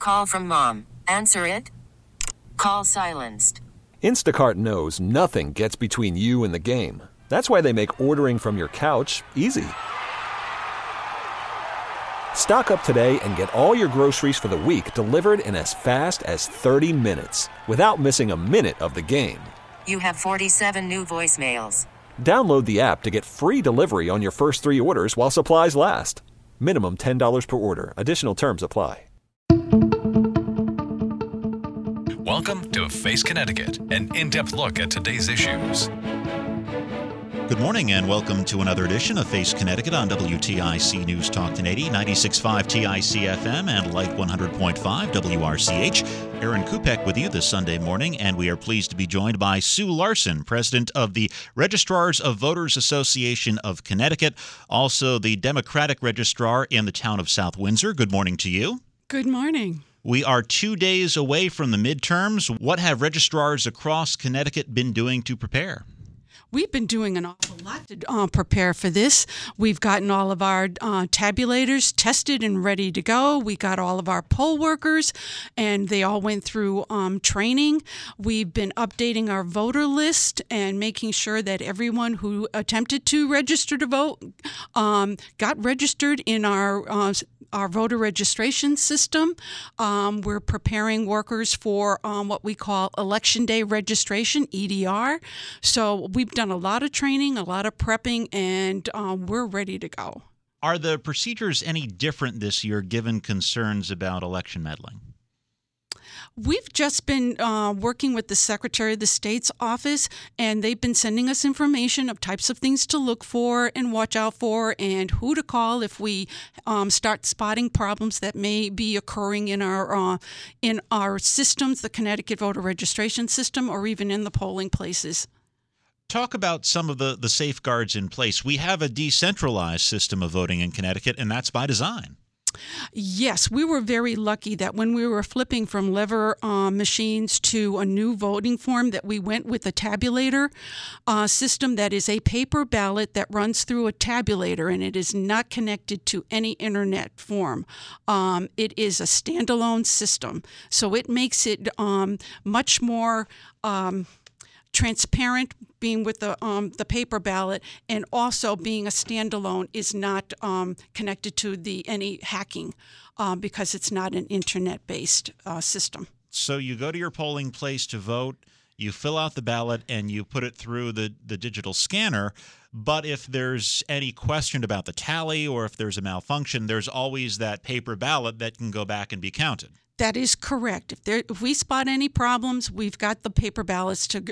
Call from mom. Answer it. Call silenced. Instacart knows nothing gets between you and the game. That's why they make ordering from your couch easy. Stock up today and get all your groceries for the week delivered in as fast as 30 minutes without missing a minute of the game. You have 47 new voicemails. Download the app to get free delivery on your first 3 orders while supplies last. Minimum $10 per order. Additional terms apply. Welcome to Face Connecticut, an in-depth look at today's issues. Good morning and welcome to another edition of Face Connecticut on WTIC News Talk 1080, 96.5 TIC FM and Light 100.5 WRCH. Aaron Kupek with you this Sunday morning, and we are pleased to be joined by Sue Larson, president of the Registrars of Voters Association of Connecticut, also the Democratic Registrar in the town of South Windsor. Good morning to you. Good morning. We are 2 days away from the midterms. What have registrars across Connecticut been doing to prepare? We've been doing an awful lot to prepare for this. We've gotten all of our tabulators tested and ready to go. We got all of our poll workers, and they all went through training. We've been updating our voter list and making sure that everyone who attempted to register to vote got registered in our voter registration system. We're preparing workers for what we call Election Day registration, EDR. So we've done a lot of training, a lot of prepping, and we're ready to go. Are the procedures any different this year given concerns about election meddling? We've just been working with the Secretary of the State's office, and they've been sending us information of types of things to look for and watch out for and who to call if we start spotting problems that may be occurring in our systems, the Connecticut voter registration system, or even in the polling places. Talk about some of the safeguards in place. We have a decentralized system of voting in Connecticut, and that's by design. Yes, we were very lucky that when we were flipping from lever machines to a new voting form that we went with a tabulator system that is a paper ballot that runs through a tabulator, and it is not connected to any internet form. It is a standalone system, so it makes it much more transparent, being with the paper ballot, and also being a standalone is not connected to any hacking because it's not an internet-based system. So you go to your polling place to vote, you fill out the ballot, and you put it through the digital scanner. But if there's any question about the tally or if there's a malfunction, there's always that paper ballot that can go back and be counted. That is correct. If we spot any problems, we've got the paper ballots to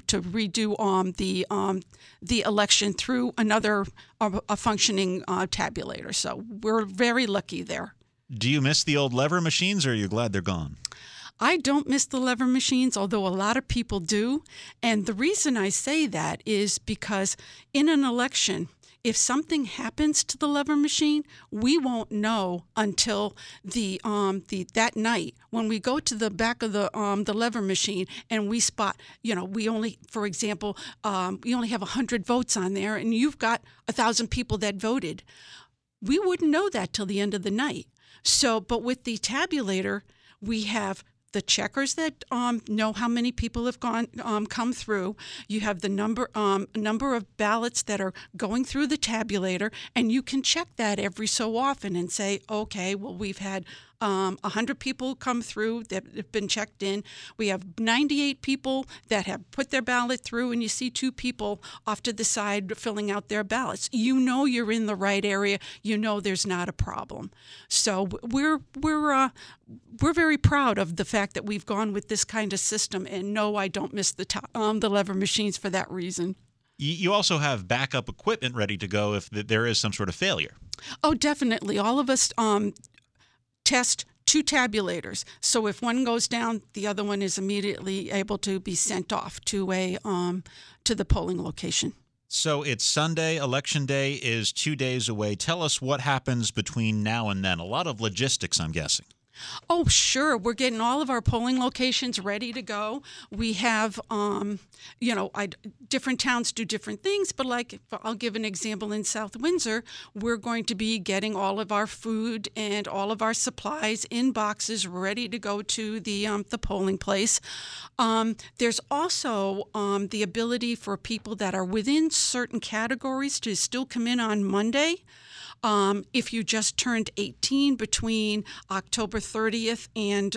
redo the election through another a functioning tabulator. So we're very lucky there. Do you miss the old lever machines, or are you glad they're gone? I don't miss the lever machines, although a lot of people do. And the reason I say that is because in an election, if something happens to the lever machine, we won't know until that night when we go to the back of the lever machine and we spot, we only, for example, we only have 100 votes on there, and you've got 1,000 people that voted. We wouldn't know that till the end of the night. So, but with the tabulator, we have the checkers that know how many people have come through. You have the number of ballots that are going through the tabulator, and you can check that every so often and say, okay, well, we've had 100 people come through that have been checked in. We have 98 people that have put their ballot through, and you see 2 people off to the side filling out their ballots. You know you're in the right area. You know there's not a problem. So we're very proud of the fact that we've gone with this kind of system. And no, I don't miss the lever machines for that reason. You also have backup equipment ready to go if there is some sort of failure. Oh, definitely. All of us test 2 tabulators. So if one goes down, the other one is immediately able to be sent off to the polling location. So it's Sunday. Election Day is 2 days away. Tell us what happens between now and then. A lot of logistics, I'm guessing. Oh, sure. We're getting all of our polling locations ready to go. We have, different towns do different things, but I'll give an example in South Windsor, we're going to be getting all of our food and all of our supplies in boxes ready to go to the polling place. There's also the ability for people that are within certain categories to still come in on Monday. If you just turned 18 between October 30th and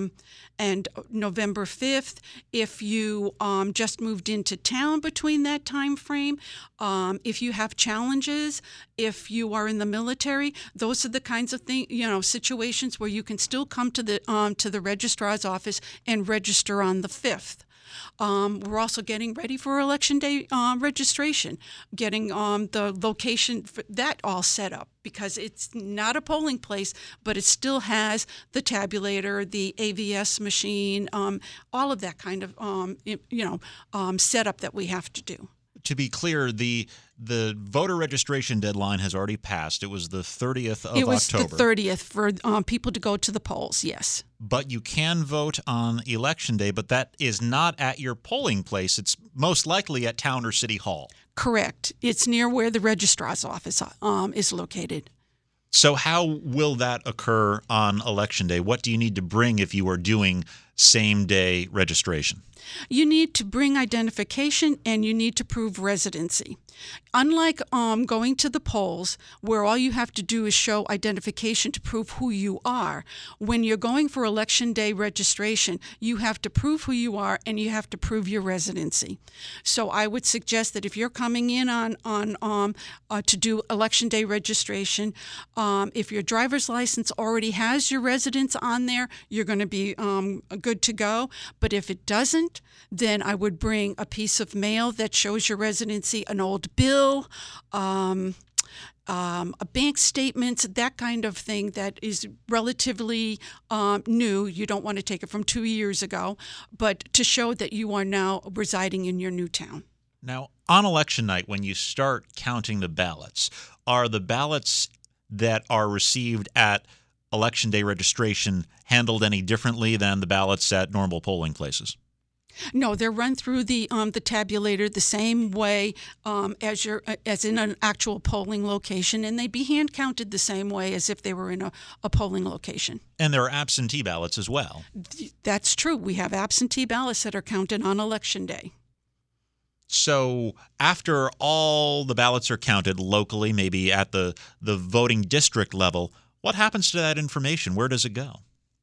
November 5th, if you just moved into town between that time frame, if you have challenges, if you are in the military, those are the kinds of situations where you can still come to the registrar's office and register on the 5th. We're also getting ready for Election Day registration, getting the location for that all set up, because it's not a polling place, but it still has the tabulator, the AVS machine, all of that kind of setup that we have to do. To be clear, the voter registration deadline has already passed. It was the 30th of October. It was the 30th for people to go to the polls, yes. But you can vote on Election Day, but that is not at your polling place. It's most likely at town or city hall. Correct. It's near where the registrar's office is located. So how will that occur on Election Day? What do you need to bring if you are doing same-day registration? You need to bring identification and you need to prove residency. Unlike going to the polls, where all you have to do is show identification to prove who you are, when you're going for Election Day registration, you have to prove who you are and you have to prove your residency. So I would suggest that if you're coming in to do Election Day registration, if your driver's license already has your residence on there, you're going to be good to go. But if it doesn't, then I would bring a piece of mail that shows your residency, an old bill, a bank statement, that kind of thing that is relatively new. You don't want to take it from 2 years ago, but to show that you are now residing in your new town. Now, on election night, when you start counting the ballots, are the ballots that are received at Election Day registration handled any differently than the ballots at normal polling places? No, they're run through the tabulator the same way as in an actual polling location, and they'd be hand counted the same way as if they were in a polling location. And there are absentee ballots as well. That's true. We have absentee ballots that are counted on Election Day. So after all the ballots are counted locally, maybe at the voting district level, what happens to that information? Where does it go?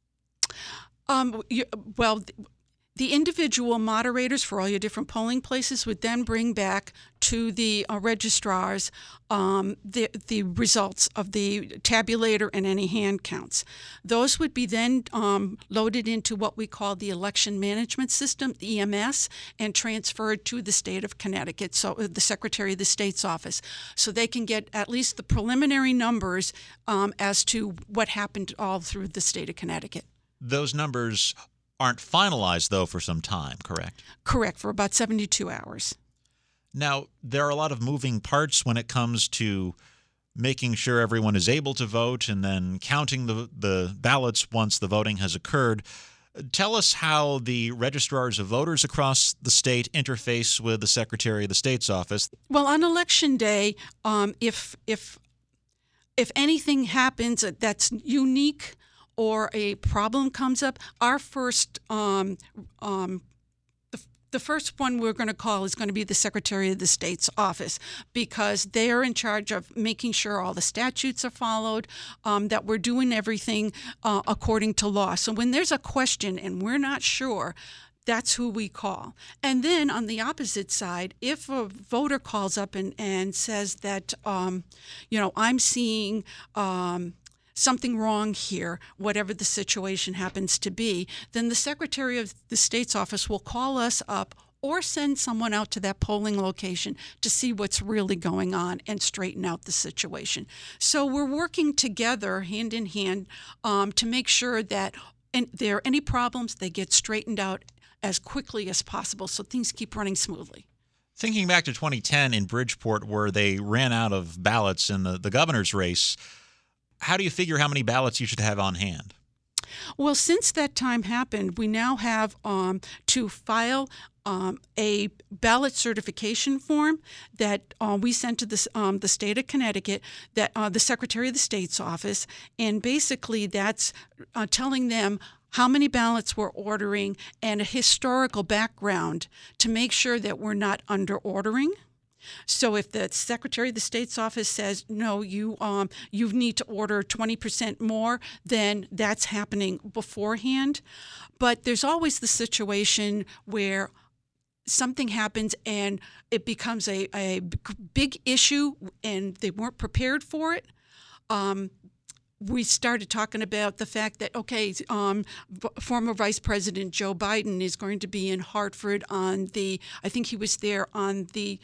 The individual moderators for all your different polling places would then bring back to the registrars the results of the tabulator and any hand counts. Those would be then loaded into what we call the Election Management System, the EMS, and transferred to the state of Connecticut, so the Secretary of the State's office, so they can get at least the preliminary numbers as to what happened all through the state of Connecticut. Those numbers aren't finalized, though, for some time, correct? Correct, for about 72 hours. Now, there are a lot of moving parts when it comes to making sure everyone is able to vote and then counting the ballots once the voting has occurred. Tell us how the registrars of voters across the state interface with the Secretary of the State's office. Well, on Election Day, if anything happens that's unique or a problem comes up, our first the first one we're going to call is going to be the Secretary of the State's office, because they are in charge of making sure all the statutes are followed, that we're doing everything according to law. So when there's a question and we're not sure, that's who we call. And then on the opposite side, if a voter calls up and says that, I'm seeing something wrong here, whatever the situation happens to be, then the Secretary of the State's office will call us up or send someone out to that polling location to see what's really going on and straighten out the situation. So we're working together hand in hand to make sure that if there are any problems, they get straightened out as quickly as possible so things keep running smoothly. Thinking back to 2010 in Bridgeport, where they ran out of ballots in the governor's race, how do you figure how many ballots you should have on hand? Well, since that time happened, we now have to file a ballot certification form that we sent to the state of Connecticut, that the Secretary of the State's office, and basically that's telling them how many ballots we're ordering and a historical background to make sure that we're not under ordering. So if the Secretary of the State's office says, no, you need to order 20% more, then that's happening beforehand. But there's always the situation where something happens and it becomes a big issue and they weren't prepared for it. We started talking about the fact that, former Vice President Joe Biden is going to be in Hartford I think he was there on the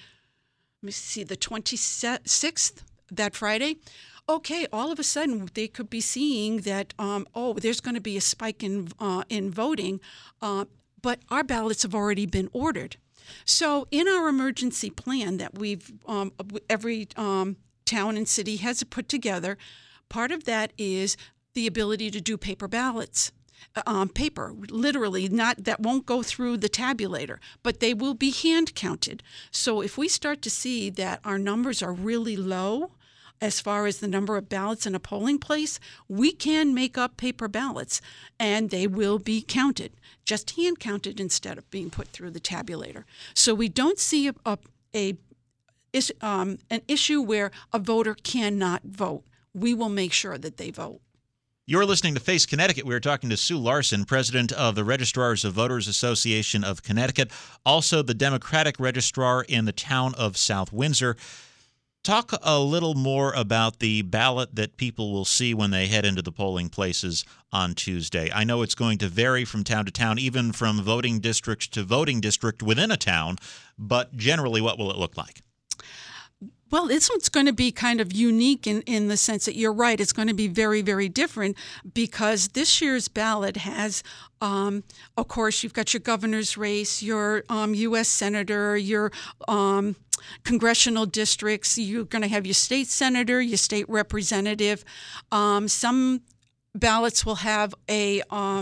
26th, that Friday. Okay, all of a sudden they could be seeing that, there's going to be a spike in voting, but our ballots have already been ordered. So in our emergency plan that we've every town and city has put together, part of that is the ability to do paper ballots. Paper, literally, not that won't go through the tabulator, but they will be hand counted. So if we start to see that our numbers are really low as far as the number of ballots in a polling place, we can make up paper ballots and they will be counted, just hand counted instead of being put through the tabulator. So we don't see an issue where a voter cannot vote. We will make sure that they vote. You're listening to Face Connecticut. We're talking to Sue Larson, president of the Registrars of Voters Association of Connecticut, also the Democratic registrar in the town of South Windsor. Talk a little more about the ballot that people will see when they head into the polling places on Tuesday. I know it's going to vary from town to town, even from voting district to voting district within a town, but generally, what will it look like? Well, this one's going to be kind of unique in the sense that you're right. It's going to be very, very different because this year's ballot has, of course, you've got your governor's race, your U.S. senator, your congressional districts. You're going to have your state senator, your state representative. Some ballots will have a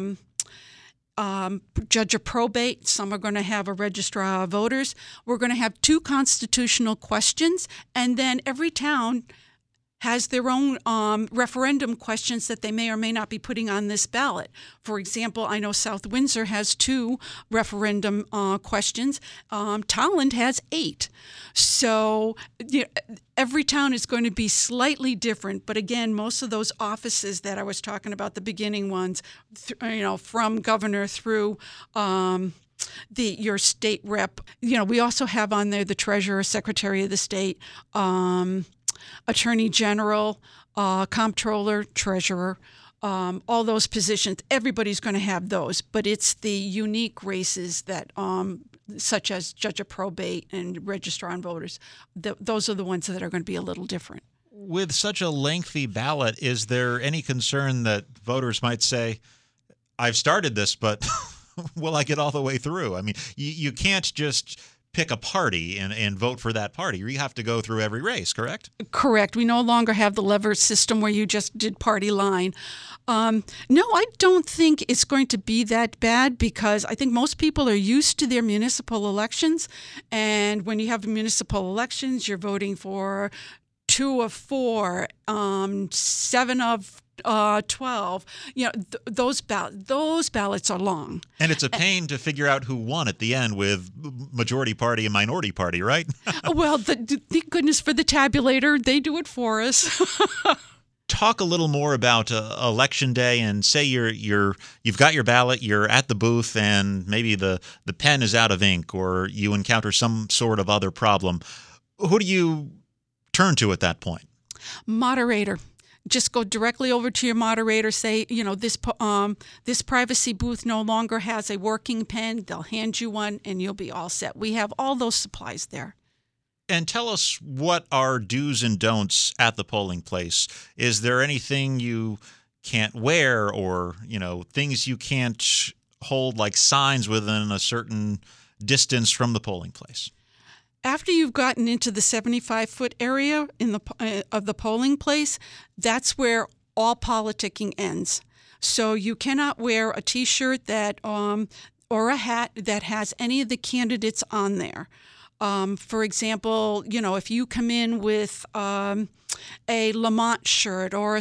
judge of probate. Some are going to have a registrar of voters. We're going to have 2 constitutional questions, and then every town has their own referendum questions that they may or may not be putting on this ballot. For example, I know South Windsor has 2 referendum questions. Tolland has 8. So every town is going to be slightly different. But again, most of those offices that I was talking about, the beginning ones, from governor through your state rep. We also have on there the treasurer, secretary of the state, attorney general, comptroller, treasurer, all those positions. Everybody's going to have those, but it's the unique races that, such as judge of probate and registrar on voters, those are the ones that are going to be a little different. With such a lengthy ballot, is there any concern that voters might say, I've started this, but will I get all the way through? I mean, you can't just pick a party and vote for that party. You have to go through every race, correct? Correct. We no longer have the lever system where you just did party line. No, I don't think it's going to be that bad because I think most people are used to their municipal elections. And when you have municipal elections, you're voting for 2 of 4, 7 of 12. Those ballots are long. And it's a pain to figure out who won at the end with majority party and minority party, right? Well, thank goodness for the tabulator. They do it for us. Talk a little more about Election Day, and say you've got your ballot, you're at the booth, and maybe the pen is out of ink, or you encounter some sort of other problem. Who do you turn to at that point? Moderator. Just go directly over to your moderator, say, this privacy booth no longer has a working pen. They'll hand you one, and you'll be all set. We have all those supplies there. And tell us what are do's and don'ts at the polling place. Is there anything you can't wear, or, things you can't hold, like signs within a certain distance from the polling place? After you've gotten into the 75-foot area of the polling place, that's where all politicking ends. So you cannot wear a T-shirt that or a hat that has any of the candidates on there. For example, if you come in with a Lamont shirt or a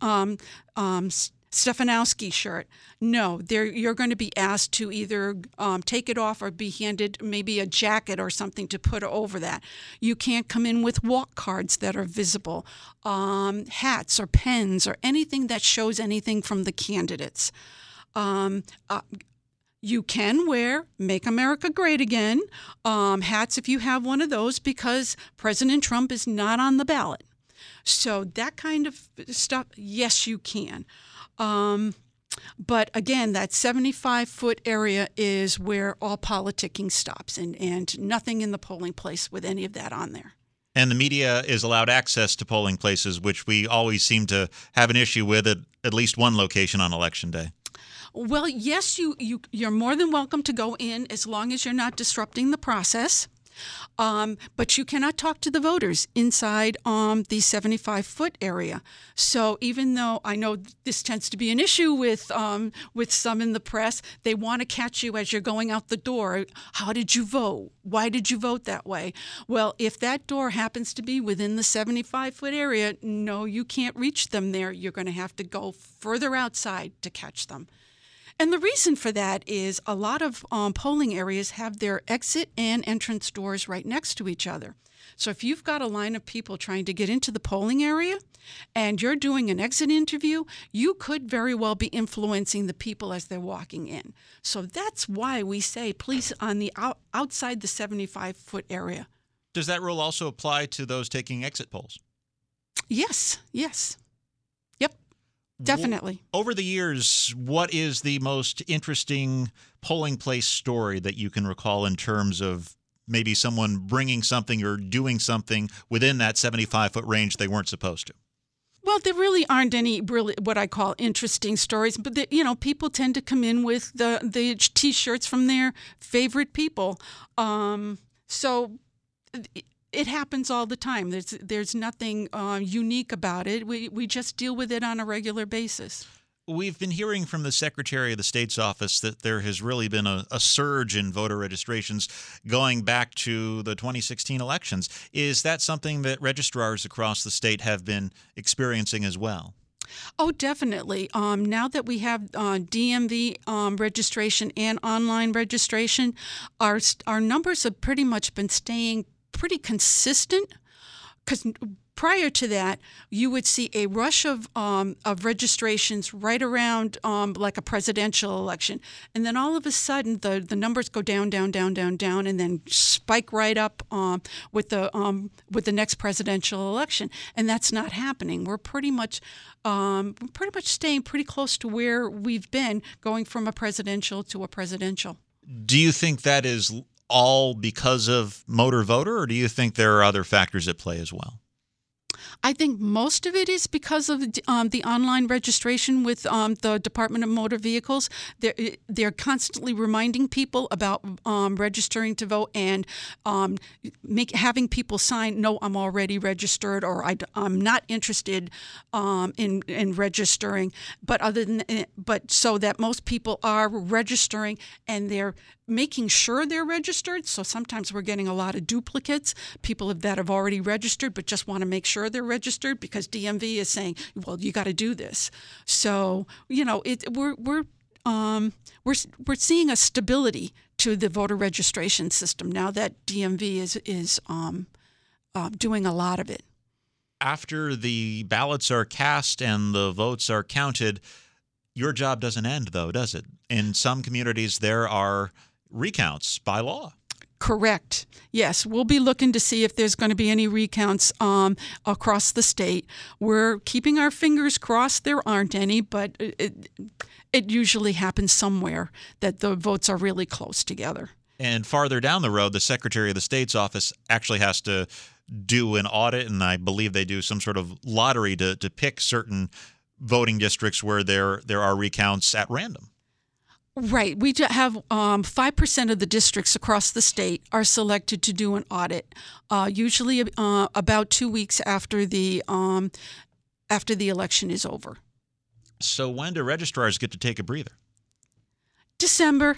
Stefanowski shirt, no, you're going to be asked to either take it off or be handed maybe a jacket or something to put over that. You can't come in with walk cards that are visible, hats or pens or anything that shows anything from the candidates. You can wear Make America Great Again hats if you have one of those, because President Trump is not on the ballot. So that kind of stuff, yes, you can. But again, that 75-foot area is where all politicking stops, and nothing in the polling place with any of that on there. And the media is allowed access to polling places, which we always seem to have an issue with at least one location on Election Day. Well, yes, you're more than welcome to go in as long as you're not disrupting the process. But you cannot talk to the voters inside the 75-foot area. So even though I know this tends to be an issue with some in the press, they want to catch you as you're going out the door. How did you vote? Why did you vote that way? Well, if that door happens to be within the 75-foot area, no, you can't reach them there. You're going to have to go further outside to catch them. And the reason for that is a lot of polling areas have their exit and entrance doors right next to each other. So if you've got a line of people trying to get into the polling area and you're doing an exit interview, you could very well be influencing the people as they're walking in. So that's why we say please on the outside the 75-foot area. Does that rule also apply to those taking exit polls? Yes. Yep. Definitely. Over the years, what is the most interesting polling place story that you can recall in terms of maybe someone bringing something or doing something within that 75-foot range they weren't supposed to? Well, there really aren't any really what I call interesting stories, but people tend to come in with the T-shirts from their favorite people. So it happens all the time. There's nothing unique about it. We just deal with it on a regular basis. We've been hearing from the Secretary of the State's office that there has really been a surge in voter registrations going back to the 2016 elections. Is that something that registrars across the state have been experiencing as well? Oh, definitely. Now that we have DMV registration and online registration, our numbers have pretty much been staying pretty consistent, because prior to that, you would see a rush of registrations right around like a presidential election, and then all of a sudden the numbers go down, and then spike right up with the next presidential election, and that's not happening. We're pretty much staying pretty close to where we've been, going from a presidential to a presidential. Do you think that is all because of motor voter, or do you think there are other factors at play as well? I think most of it is because of the online registration with the Department of Motor Vehicles. They're constantly reminding people about registering to vote and having people sign, no, I'm already registered, or I'm not interested in registering. But so that most people are registering, and they're making sure they're registered. So sometimes we're getting a lot of duplicates, people that have already registered but just want to make sure they're registered because DMV is saying, well, you got to do this. So, we're seeing a stability to the voter registration system now that DMV is doing a lot of it. After the ballots are cast and the votes are counted, your job doesn't end, though, does it? In some communities, there are recounts by law. Correct. Yes, we'll be looking to see if there's going to be any recounts across the state. We're keeping our fingers crossed there aren't any, but it usually happens somewhere that the votes are really close together. And farther down the road, the Secretary of the State's office actually has to do an audit, and I believe they do some sort of lottery to pick certain voting districts where there are recounts at random. Right. We have 5% of the districts across the state are selected to do an audit, usually about 2 weeks after the election is over. So when do registrars get to take a breather? December.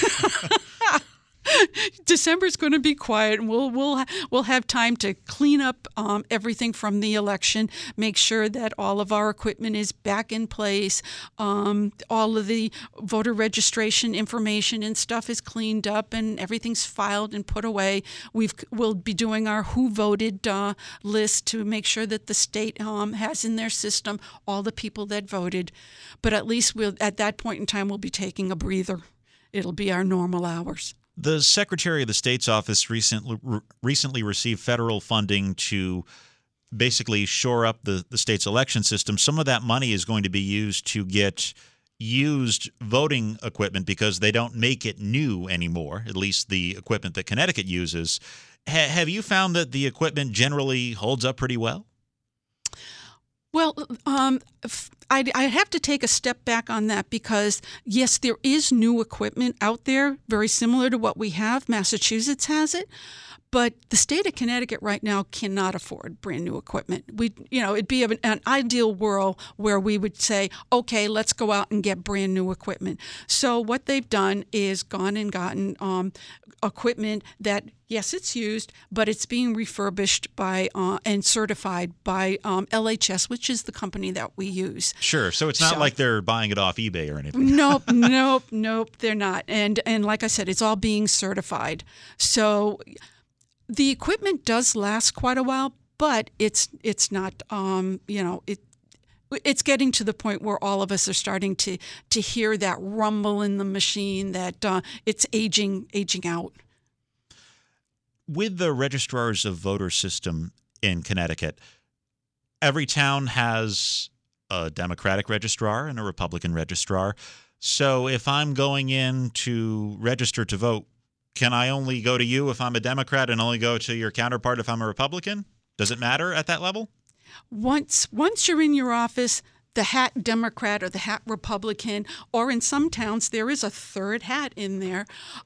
December's going to be quiet, and we'll have time to clean up everything from the election, make sure that all of our equipment is back in place, all of the voter registration information and stuff is cleaned up, and everything's filed and put away. We'll be doing our who voted list to make sure that the state has in their system all the people that voted. But at least at that point in time, we'll be taking a breather. It'll be our normal hours. The Secretary of the State's office recently received federal funding to basically shore up the state's election system. Some of that money is going to be used to get used voting equipment because they don't make it new anymore, at least the equipment that Connecticut uses. Have you found that the equipment generally holds up pretty well? Well, I have to take a step back on that because, yes, there is new equipment out there very similar to what we have. Massachusetts has it. But the state of Connecticut right now cannot afford brand new equipment. It'd be an ideal world where we would say, okay, let's go out and get brand new equipment. So what they've done is gone and gotten equipment that, yes, it's used, but it's being refurbished by and certified by LHS, which is the company that we use. Sure. So it's not like they're buying it off eBay or anything. Nope, they're not. And like I said, it's all being certified. So the equipment does last quite a while, but it's not, it's getting to the point where all of us are starting to hear that rumble in the machine that it's aging out. With the registrars of voters system in Connecticut, every town has a Democratic registrar and a Republican registrar. So if I'm going in to register to vote, can I only go to you if I'm a Democrat and only go to your counterpart if I'm a Republican? Does it matter at that level? Once you're in your office, the hat Democrat or the hat Republican, or in some towns there is a third hat in there,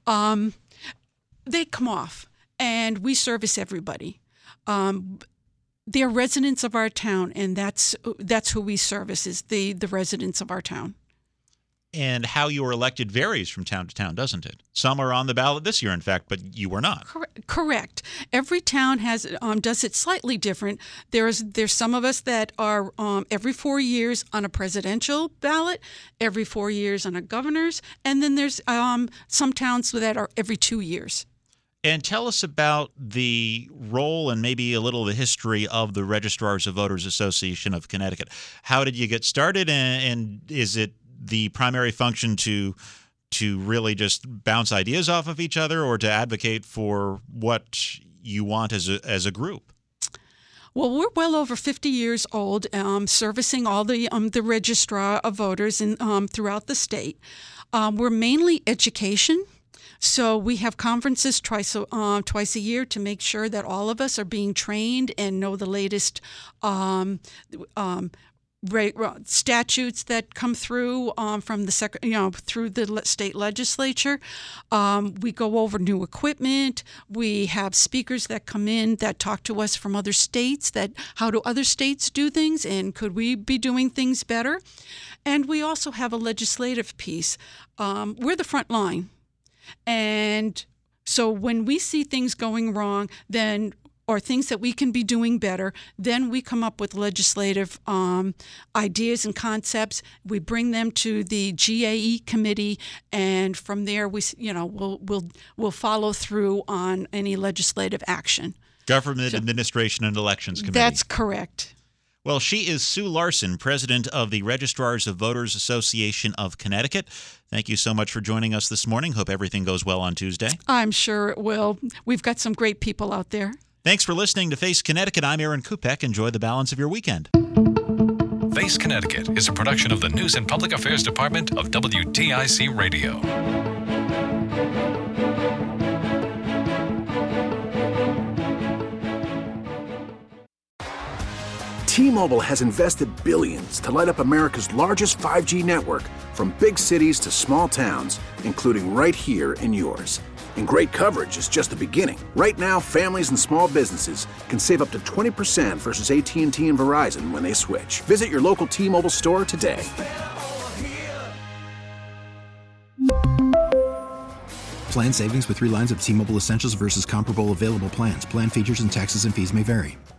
they come off, and we service everybody. They're residents of our town, and that's who we service, is the residents of our town. And how you are elected varies from town to town, doesn't it? Some are on the ballot this year, in fact, but you were not. Correct. Every town does it slightly different. There's some of us that are every 4 years on a presidential ballot, every 4 years on a governor's, and then there's some towns that are every 2 years. And tell us about the role and maybe a little of the history of the Registrars of Voters Association of Connecticut. How did you get started, and is it the primary function to really just bounce ideas off of each other, or to advocate for what you want as a group? Well, we're well over 50 years old, servicing all the registrar of voters throughout the state. We're mainly education. So we have conferences twice a year to make sure that all of us are being trained and know the latest statutes that come through from through the state legislature. We go over new equipment. We have speakers that come in that talk to us from other states, that how do other states do things, and could we be doing things better? And we also have a legislative piece. We're the front line. And so when we see things going wrong, or things that we can be doing better, then we come up with legislative ideas and concepts. We bring them to the GAE committee, and from there we'll follow through on any legislative action. Government Administration and Elections Committee. That's correct. Well, she is Sue Larson, president of the Registrars of Voters Association of Connecticut. Thank you so much for joining us this morning. Hope everything goes well on Tuesday. I'm sure it will. We've got some great people out there. Thanks for listening to Face Connecticut. I'm Aaron Kupek. Enjoy the balance of your weekend. Face Connecticut is a production of the News and Public Affairs Department of WTIC Radio. T-Mobile has invested billions to light up America's largest 5G network, from big cities to small towns, including right here in yours. And great coverage is just the beginning. Right now, families and small businesses can save up to 20% versus AT&T and Verizon when they switch. Visit your local T-Mobile store today. Plan savings with 3 lines of T-Mobile Essentials versus comparable available plans. Plan features and taxes and fees may vary.